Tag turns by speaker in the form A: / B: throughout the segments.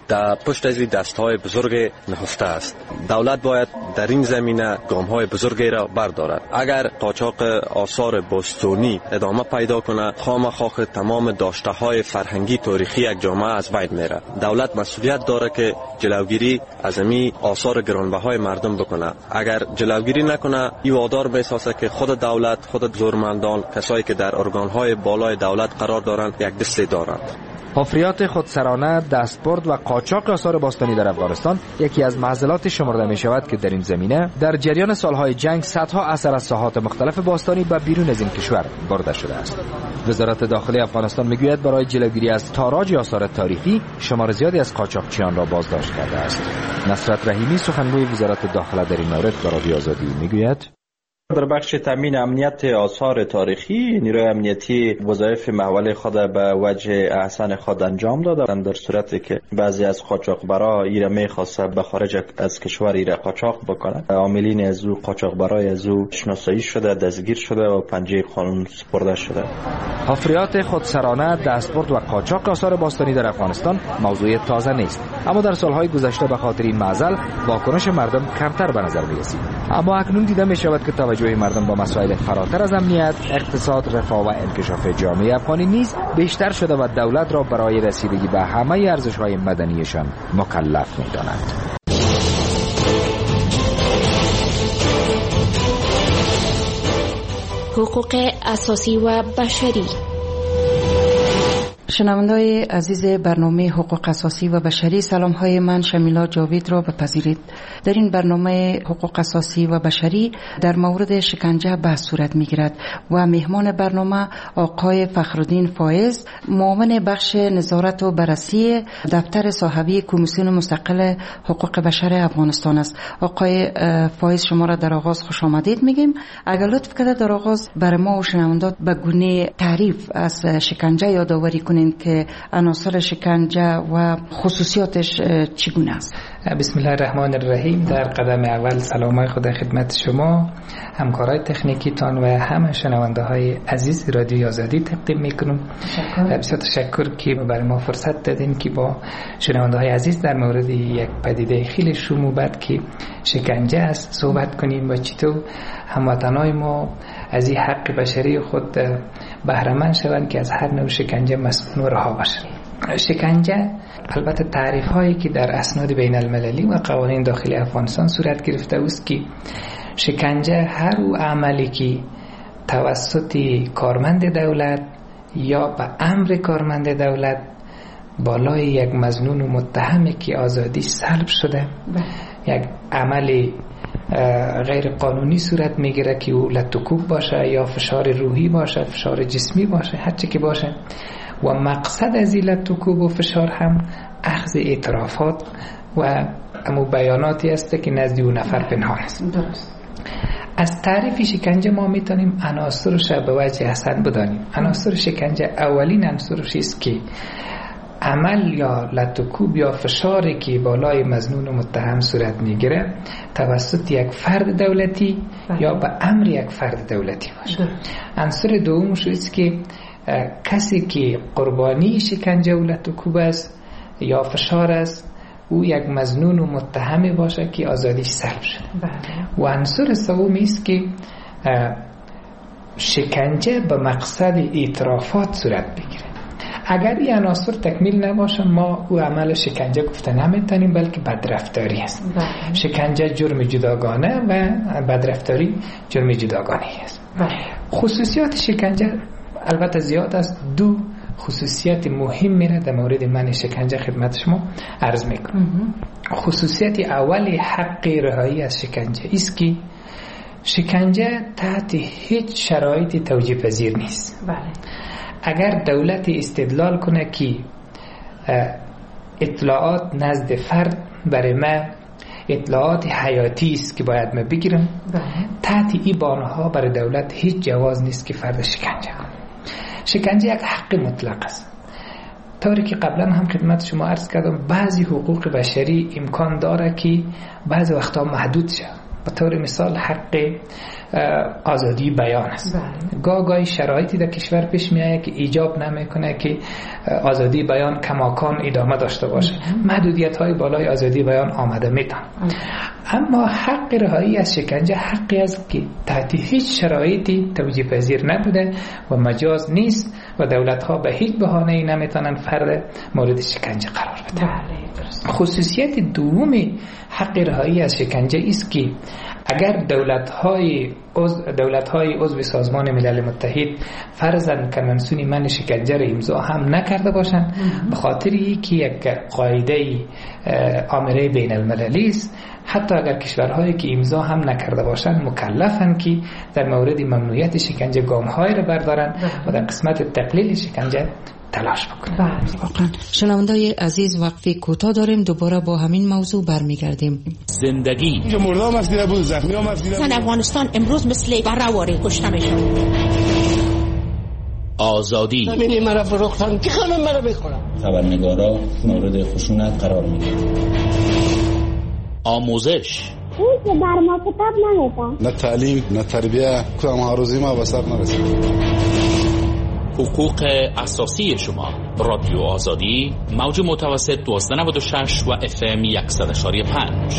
A: در پشت از دست‌های بزرگ نهفته است. دولت باید در این زمینه گام‌های بزرگی را بردارد. اگر قاچاق آثار باستانی ادامه پیدا کنه، خامخا تمام داشته‌های فرهنگی تاریخی یک جامعه از بین میره. دولت مسئولیت داره که جلوگیری از این آثار گرانبهای مردم بکنه. اگر جلوگیری نکنه، این وادار میسازه که خود دولت، خود زورمندان، کسایی که در ارگان‌های بالای دولت قرار دارند، یک دستی دارند.
B: حفریات خودسرانه، دستبرد و قاچاق آثار باستانی در افغانستان یکی از معضلات شمرده می شود که در این زمینه در جریان سالهای جنگ صدها اثر از ساحات مختلف باستانی به بیرون از این کشور برده شده است. وزارت داخلی افغانستان میگوید برای جلوگیری از تاراج آثار تاریخی شمار زیادی از قاچاقچیان را بازداشت کرده است. نصرت رحیمی سخنگوی وزارت داخله در این مورد به رادیو آزادی میگوید:
C: در بخش تامین امنیت آثار تاریخی، نیروی امنیتی وظایف محوله خود به وجه احسن خود انجام دادند، در صورتی که بعضی از قاچاقبرا ایره می‌خواسته به خارج از کشور ایره قاچاق بکنند، عاملین از او قاچاقبرای از او شناسایی شده، دستگیر شده و پنجه قانون سپرده شده.
B: حفریات خودسرانه، دستبرد و قاچاق آثار باستانی در افغانستان موضوع تازه نیست، اما در سالهای گذشته به خاطر این معضل واکنش مردم کمتر به نظر می‌رسید. اما اکنون دیده می‌شود که توجه مردم با مسائل فراتر از امنیت، اقتصاد، رفاه و انکشاف جامعه افغانی نیز بیشتر شده و دولت را برای رسیدگی به همه ارزش‌های مدنیشان مکلف می‌داند.
D: حقوق اساسی و بشری.
E: شنونده‌های عزیز برنامه حقوق اساسی و بشری، سلام‌های من شمیلا جاوید را بپذیرید. در این برنامه حقوق اساسی و بشری در مورد شکنجه بحث صورت می‌گیرد و مهمان برنامه آقای فخرالدین فایز، معاون بخش نظارت و بررسی دفتر صاحبی کمیسیون مستقل حقوق بشر افغانستان است. آقای فایز، شما را در آغاز خوش آمدید میگیم. اگر لطف کنید در آغاز برای ما و شنوندگان به گونه تعریف از شکنجه یادآوری کنید که عناصر شکنجه و خصوصیاتش چگونه است.
F: بسم الله الرحمن الرحیم. در قدم اول سلام خدا خدمت شما، همکارای تکنیکی تان و همه شنونده های عزیز رادیو آزادی تقدیم میکنم. بسیار تشکر که برای ما فرصت دادین که با شنونده های عزیز در مورد یک پدیده خیلی شوم و بد که شکنجه است صحبت کنیم و چطور هموطنای ما از این حق بشری خود بهره مند شوند که از هر نوع شکنجه مسئول و رها باشند. شکنجه البته تعریف هایی که در اسناد بین المللی و قوانین داخلی افغانستان صورت گرفته است که شکنجه هر عملی که توسط کارمند دولت یا به امر کارمند دولت بالای یک مظنون و متهمی که آزادی سلب شده، یک عمل غیر قانونی صورت میگیره که او لطکوب باشه یا فشار روحی باشه، فشار جسمی باشه، هر چی که باشه، و مقصد از این لطکوب و فشار هم اخذ اعترافات و امو بیاناتی است که نزد اون نفر پنهان است.
E: درست.
F: از تعریف شکنجه ما میتونیم عناصرش به وجه حسن بدانیم. عناصر شکنجه اولین عنصرش است که عمل یا لطکوب یا فشاری که بالای مظنون و متهم صورت میگیره توسط یک فرد دولتی یا به امر یک فرد دولتی باشه. عنصر دومش است که کسی که قربانی شکنجه و لطکوب است یا فشار است او یک مظنون و متهمی باشه که آزادیش سلب شده. و عنصر سومی است که شکنجه به مقصد اعترافات صورت بگیره. اگر این عناصر تکمیل نباشه ما او عمل شکنجه گفته نمیتونیم، بلکه بدرفتاری است. شکنجه جرم جداگانه و بدرفتاری جرم جداگانه است. خصوصیات شکنجه البته زیاد است. دو خصوصیت مهم میره در مورد من شکنجه خدمت شما عرض میکنم. خصوصیت اولی حق رهایی از شکنجه است که شکنجه تحت هیچ شرایطی توجیه پذیر نیست. اگر دولت استدلال کنه که اطلاعات نزد فرد برای ما اطلاعات حیاتی است که باید ما بگیرم، تحت این بانها برای دولت هیچ جواز نیست که فرد شکنجه کنه. شکنجه یک حق مطلق است. طوری که قبلا هم خدمت شما عرض کردم بعضی حقوق بشری امکان داره که بعضی وقتا محدود شد. به طور مثال حق آزادی بیان است. گاهی شرایطی در کشور پیش میاد که ایجاب نمیکنه که آزادی بیان کماکان ادامه داشته باشه. محدودیت‌های بالای آزادی بیان آمده میتن. اما حق رهایی از شکنجه حقی است که تحت هیچ شرایطی توجیه پذیر نبوده و مجاز نیست و دولت‌ها به هیچ بهانه‌ای نمیتونن فرد مورد شکنجه قرار بدن. خصوصیت دومی حق رهایی از شکنجه است که اگر دولت‌های عضو سازمان ملل متحد فرضاً کنوانسیون من شکنجه را امضا هم نکرده باشند، به خاطر اینکه یک قاعده آمره بین المللی است، حتی اگر کشورهایی که امضا هم نکرده باشند مکلفند که در مورد ممنوعیت شکنجه گام‌هایی را بردارند و در قسمت تقلیل شکنجه تلاش بکنیم.
E: واقعا شنوندای عزیز وقفه کوتاه داریم، دوباره با همین موضوع برمیگردیم.
G: زندگی
H: اینجا مردم مسئله بود، زخمی هم مسئله بود.
I: افغانستان امروز مثل برهواری کشته میشه.
G: آزادی
I: همین مرا فروختن که خانم مرا بخورم.
J: خبرنگارا مورد خشونت قرار میگیرن.
G: آموزش
K: اون که بر ما کتاب نمیدن،
H: نه تعلیم نه تربیه، کدام هاروزی ما بسر نرسید.
G: حقوق اساسی شما. رادیو آزادی موج متوسط 1296 و FM 100.5.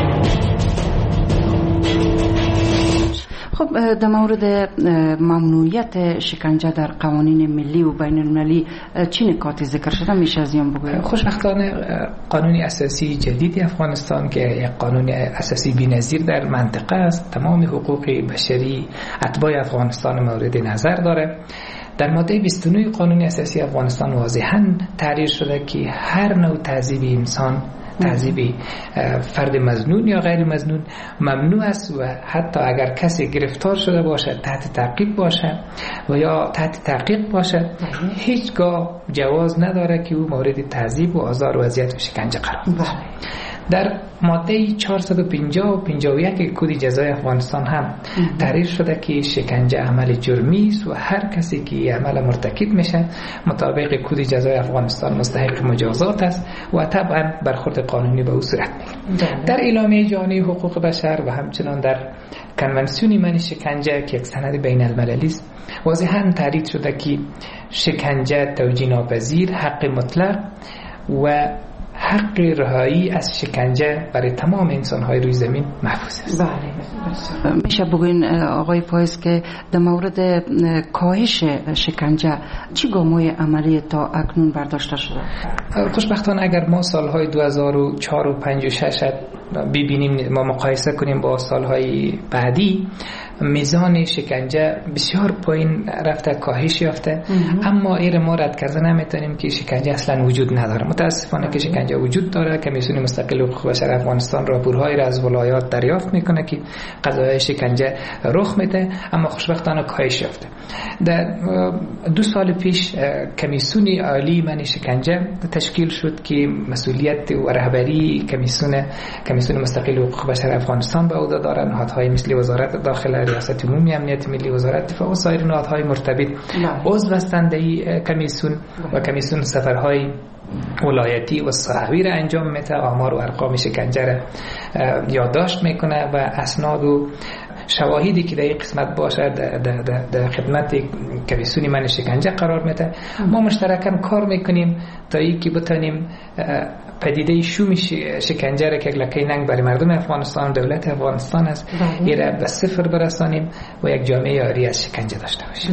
E: خب در مورد ممنوعیت شکنجه در قوانین ملی و بین المللی چه نکاتی ذکر شده میشه از این بگوید؟
F: خوشبختانه قانون اساسی جدید افغانستان که یک قانون اساسی بی‌نظیر در منطقه است، تمام حقوق بشری اتباع افغانستان مورد نظر داره. در ماده 29 قانون اساسی افغانستان واضحاً تحریر شده که هر نوع تعذیب انسان، تعذیب فرد مظنون یا غیر مظنون ممنوع است و حتی اگر کسی گرفتار شده باشه، تحت تعقیب باشه و یا تحت تحقیق باشه، هیچگاه جواز نداره که او مورد تعذیب و آزار و اذیت و شکنجه قرار بگیره. در ماده 450 و 51 کد جزای افغانستان هم تحریر شده که شکنجه عمل جرمی است و هر کسی که عمل مرتکب میشه مطابق کد جزای افغانستان مستحق مجازات است و طبعا برخورد قانونی به او صورت میگیره. در اعلامیه جهانی حقوق بشر و همچنان در کنوانسیون من شکنجه که یک سند بین المللی است واضحاً تحریر شده که شکنجه توجیه ناپذیر، حق مطلق و حق رهایی از شکنجه برای تمام انسان‌های روی زمین محفوظ است.
E: بله. میشه بگوین آقای فایز که در مورد کاهش شکنجه چه گام‌های عملی تا اکنون برداشته شده؟
F: خوشبختانه اگر ما سالهای 2004 و 5 و 6 ببینیم، ما مقایسه کنیم با سالهای بعدی، میزان شکنجه بسیار پایین رفته، کاهش یافته. اما ایر ما رد کرده نمیتونیم که شکنجه اصلا وجود نداره. متاسفانه که شکنجه وجود داره. کمیسیون مستقل حقوق بشر افغانستان راپورهایی را از ولایات دریافت میکنه که قضایای شکنجه رخ میده، اما خوشبختانه کاهش یافته. در 2 سال پیش کمیسیون عالی من شکنجه تشکیل شد که مسئولیت و رهبری کمیسیون مستقل حقوق بشر افغانستان به عهده دارند. نهادهای مثل وزارت داخله، ریاست عمومی امنیت ملی، وزارت دفاع و سایر نهادهای مرتبط عضو هستند کمیسیون و کمیسیون سفرهای ولایتی و صحوی را انجام میده، آمار و ارقام شکنجه را یادداشت میکنه و اسناد و شواهدی که در این قسمت باشه در خدمت کمیسیون من شکنجه قرار میده. ما مشترکاً کار میکنیم تا اینکه بتونیم پدیده شوم شکنجه را که لکه ننگ برای مردم افغانستان و دولت افغانستان است این را به صفر برسانیم و یک جامعه آری از شکنجه داشته باشیم.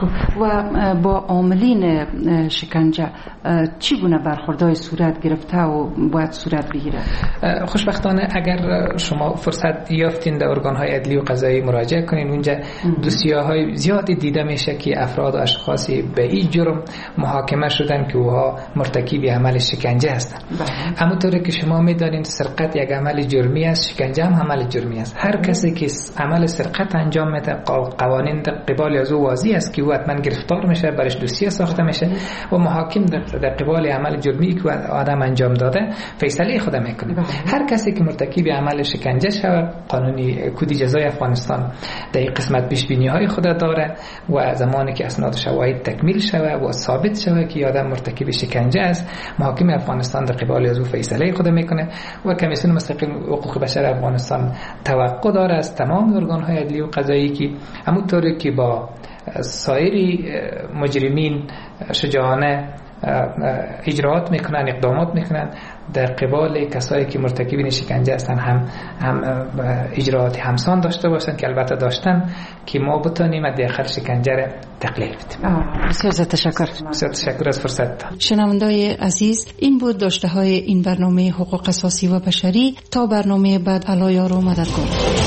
E: و با عاملین شکنجه چگونه برخوردهای صورت گرفته و باید صورت بگیره؟
F: خوشبختانه اگر شما فرصت یافتین در ارگان‌های عدلی و قضایی مراجعه کنین، اونجا دوسیه‌های زیادی دیده میشه که افراد و اشخاصی به این جرم محاکمه شدن که اوها مرتکب عمل شکنجه هستند. همونطوری که شما میدانید سرقت یک عمل جرمی است، شکنجه هم عمل جرمی است. هر کسی که عمل سرقت انجام میده قوانین در قبال از او واضح است که او حتما گرفتار میشه، برش دوسیه ساخته میشه و محاکم در قبال عمل جرمی که آدم انجام داده فیصله خود میکنه. هر کسی که مرتکب عمل شکنجه شود، قانونی کد جزای افغانستان افغانستان در این قسمت پیش بینی های خود داره و زمانی که اسناد و شواهد تکمیل شوه و ثابت شوه که آدم مرتکب شکنجه است، محاکم افغانستان در قبال از او فیصله خود میکنه و کمیسیون مستقل حقوق بشر افغانستان توقع داره از تمام ارگان های عدلی و قضایی که همونطوری که با سایر مجرمین شجاعانه اجراات میکنن، اقدامات میکنن، در قبال کسایی که مرتکبین شکنجه هستن هم اجراات همسان داشته باشن که البته داشتن که ما بتونیم حداقل شکنجه را تقلیل بدیم.
E: بسیار تشکر.
F: بسیار تشکر از فرصت.
E: شنوندای عزیز، این بود داشته های این برنامه حقوق اساسی و بشری. تا برنامه بعد، الله یار و مددگار.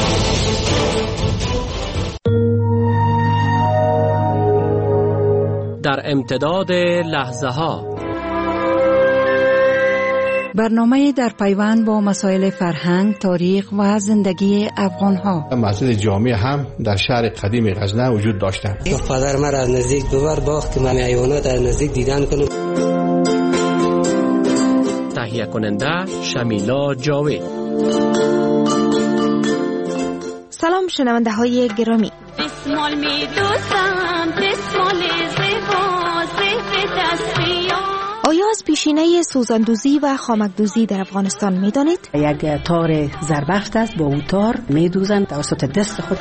L: در امتداد لحظه ها،
E: برنامه در پیوند با مسائل فرهنگ، تاریخ و زندگی افغان ها.
M: مسجد جامع هم در شهر قدیم غزنه وجود داشتند.
N: پدر من از نزدیک دوبار باخت که من حیوانات از نزدیک دیدن کنم.
L: تهیه کننده شمیلا جاوید.
O: سلام شنونده های گرامی.
P: بسمال می دوستم، بسمال زیبا زیب دستیا.
O: آیا از پیشینه سوزاندوزی و خامکدوزی در افغانستان می دانید؟
Q: یک تار زربفت است، با او تار می دوزند توسط دست خود.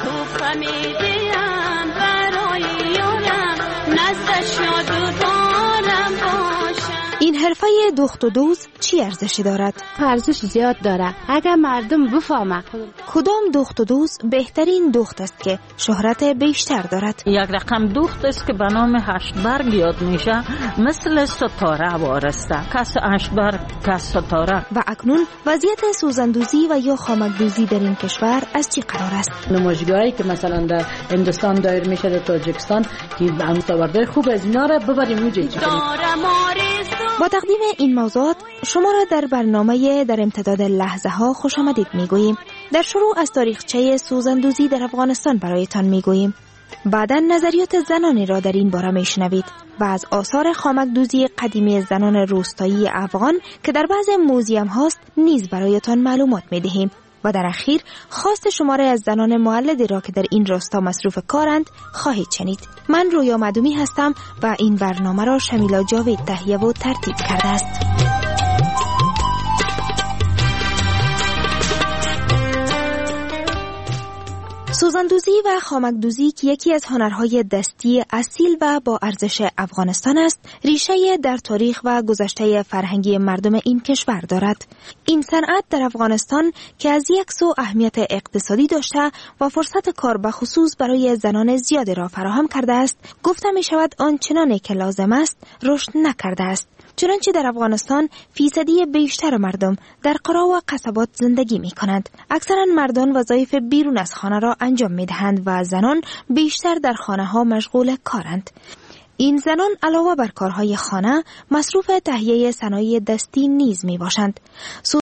O: این حرفه دخت و دوز چی ارزشی دارد؟
R: ارزش زیاد داره اگر مردم بفهمه.
O: کدام دخت و دوز بهترین دخت است که شهرت بیشتر دارد؟
S: یک رقم دخت است که به نام هشتبرگ یاد میشه، مثل ستاره وارسته، کس هشتبرگ کس ستاره.
O: و اکنون وضعیت سوزاندوزی و یا خامکدوزی در این کشور از چی قرار است؟
Q: نمایشگاهی که مثلا در هندوستان دایر میشه، در تاجیکستان، که مستورده خوب از اینا را ببریم اونجا.
O: با تقدیم این موضوعات شما را در برنامه در امتداد لحظه ها خوش آمدید میگوییم. در شروع از تاریخچه سوزاندوزی در افغانستان برایتان میگوییم. بعدا نظریات زنانی را در این باره میشنوید و از آثار خامکدوزی قدیمی زنان روستایی افغان که در بعض موزیم هاست نیز برایتان معلومات میدهیم. و در اخیر خواست شماره از زنان مولدی را که در این راستا مصروف کارند خواهید شنید. من رویا مدومی هستم و این برنامه را شمیلا جاوید تهیه و ترتیب کرده است. سوزاندوزی و خامکدوزی که یکی از هنرهای دستی اصیل و با ارزش افغانستان است، ریشه در تاریخ و گذشته فرهنگی مردم این کشور دارد. این صنعت در افغانستان که از یک سو اهمیت اقتصادی داشته و فرصت کار به خصوص برای زنان زیادی را فراهم کرده است، گفته می شود آنچنانی که لازم است رشد نکرده است. چنانچه در افغانستان فیصدی بیشتر مردم در قرا و قصبات زندگی می کنند. اکثرا مردان وظایف بیرون از خانه را انجام می دهند و زنان بیشتر در خانه ها مشغول کارند. این زنان علاوه بر کارهای خانه مصروف تهیه صنایع دستی نیز می باشند.